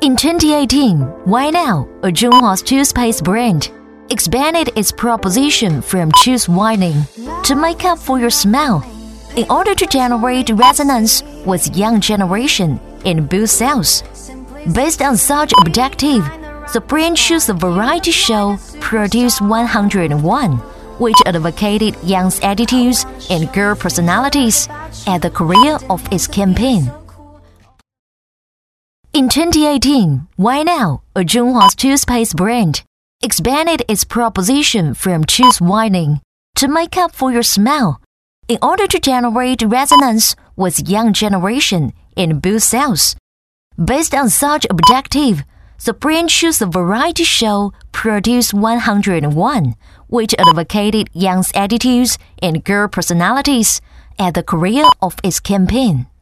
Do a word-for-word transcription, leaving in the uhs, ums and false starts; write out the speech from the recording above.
In twenty eighteen, Why Now, a Zhonghua toothpaste brand, expanded its proposition from choose whitening to make up for your smile in order to generate resonance with young generation and boost sales. Based on such objective, the brand chose the variety show Produce one hundred one, which advocated young attitudes and girl personalities at the core of its campaign. In twenty eighteen, Why Now, a Zhonghua toothpaste brand, expanded its proposition from choose whitening to make up for your smile in order to generate resonance with young generation and boost sales. Based on such objective, the brand chose the variety show Produce one hundred one, which advocated young attitudes and girl personalities at the core of its campaign.